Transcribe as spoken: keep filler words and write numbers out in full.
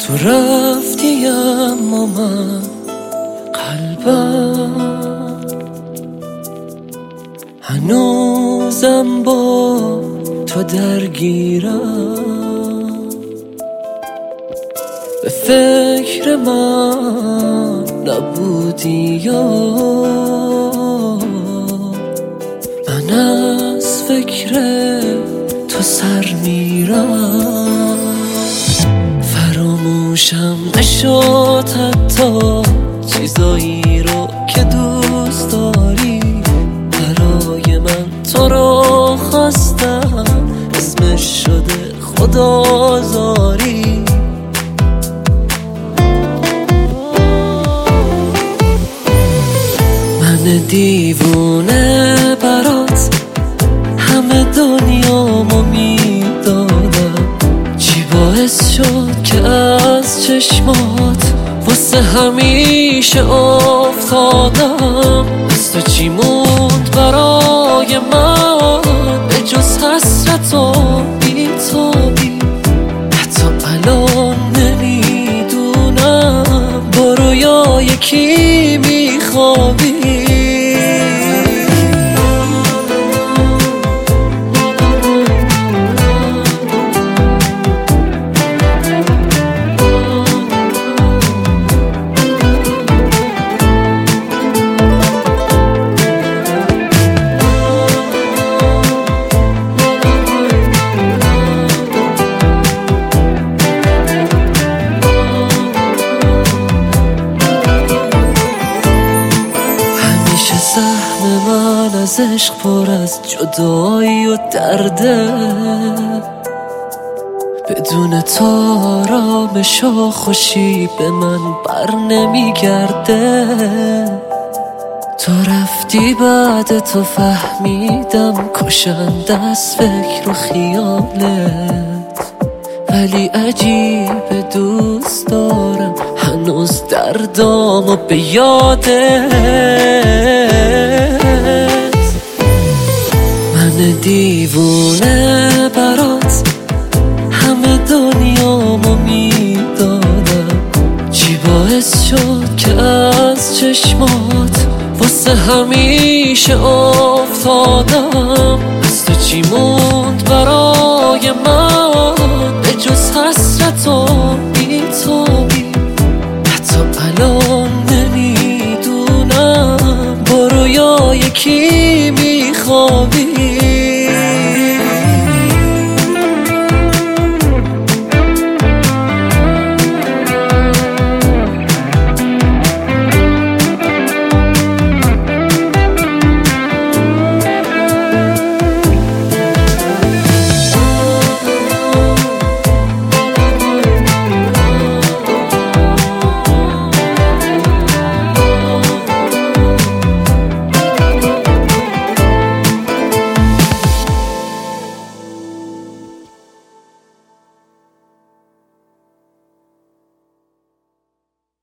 تو رفتی اما من قلبم هنوزم با تو درگیرم، به فکر من نبودی یا من از فکر تو سر میرم. فراموشم نشد حتی چیزایی رو که دوست داری، برای من تو رو خواستم، اسمش شده خدازاری. من دیوونه برات همه دنیامو میدادم، چی باعث شد که از چشمات واسه همیشه افتادم؟ از تو چی موند برای من به جز حسرت و بی‌تابی؟ حتی الان نمیدونم با رویای کی میخوابی. سهم من از عشق پر از جدایی و درده، بدون تو آرامش و خوشی به من بر نمیگرده. تو رفتی بعد تو فهمیدم کشند از فکر و خیالت، ولی عجیب دوست دارم هنوز دردامو به یادت. من دیوونه برات همه دنیامو میدادم، چی باعث شد که از چشمات واسه همیشه افتادم؟ از تو چی موند برای من